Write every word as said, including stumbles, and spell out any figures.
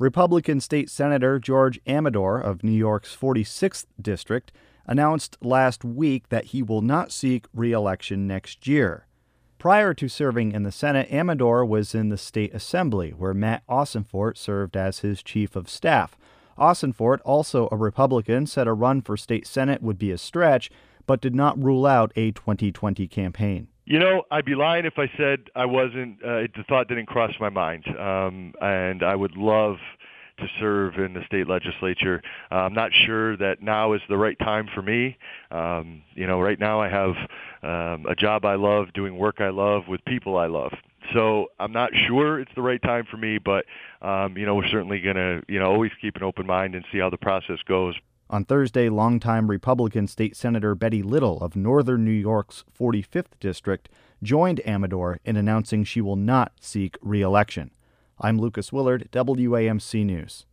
Republican State Senator George Amador of New York's forty-sixth District announced last week that he will not seek re-election next year. Prior to serving in the Senate, Amador was in the State Assembly, where Matt Ossenfort served as his chief of staff. Ossenfort, also a Republican, said a run for state Senate would be a stretch, but did not rule out a twenty twenty campaign. You know, I'd be lying if I said I wasn't, uh, the thought didn't cross my mind. Um, and I would love to serve in the state legislature. Uh, I'm not sure that now is the right time for me. Um, you know, right now I have um, a job I love, doing work I love, with people I love. So I'm not sure it's the right time for me, but, um, you know, we're certainly going to, you know, always keep an open mind and see how the process goes. On Thursday, longtime Republican State Senator Betty Little of Northern New York's forty-fifth District joined Amador in announcing she will not seek re-election. I'm Lucas Willard, W A M C News.